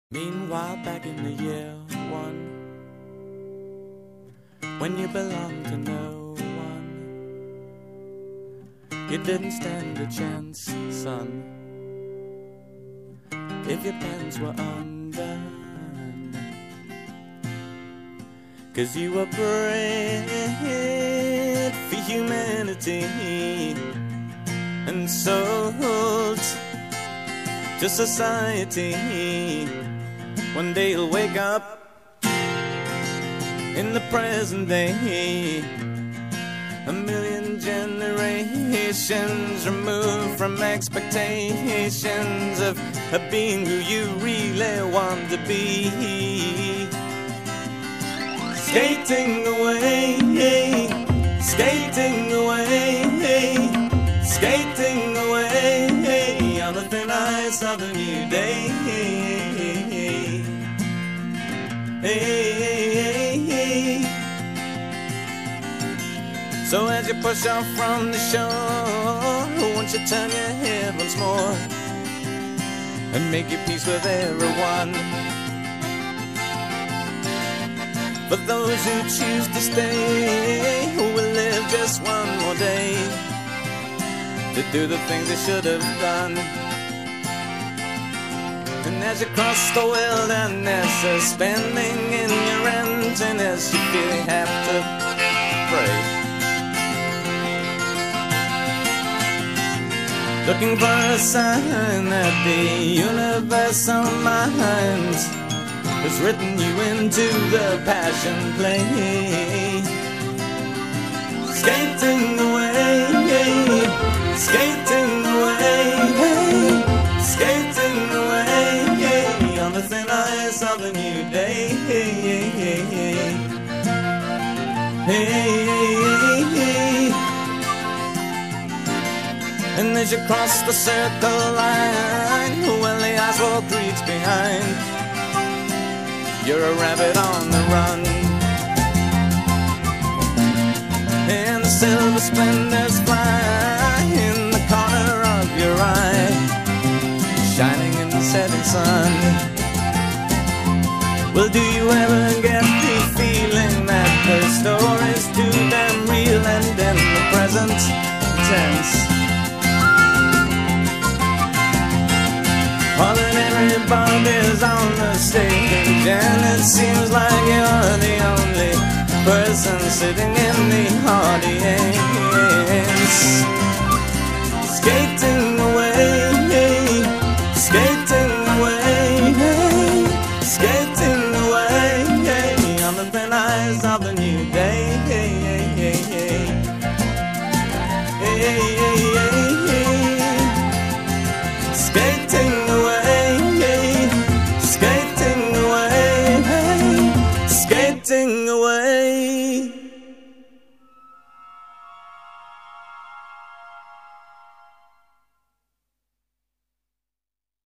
Meanwhile, back in the year one, when you belonged to no one, you didn't stand a chance, son, if your pants were undone. 'C's you were bred for humanity and sold to society. One day you'll wake up in the present day, a million generations removed from expectations of being who you really want to be. Skating away, skating away, skating away on the thin ice of a new day. So as you push off from the shore, won't you turn your head once more and make your peace with everyone? For those who choose to stay, who will live just one more day to do the things they should have done. And as you cross the wilderness, suspending in your emptiness, you feel you have to pray, looking for a sign that the universal mind has written you into the passion play. Skating away, skating away, skating away on the thin ice of a new day. And as you cross the circle line, well, the asphalt creaks behind, you're a rabbit on the run, and the silver splendors fly in the corner of your eye, shining in the setting sun. Well, do you ever get the feeling that the story's too damn real and in the present tense? All that everybody's on the stage, and it seems like you're the only person sitting in the audience.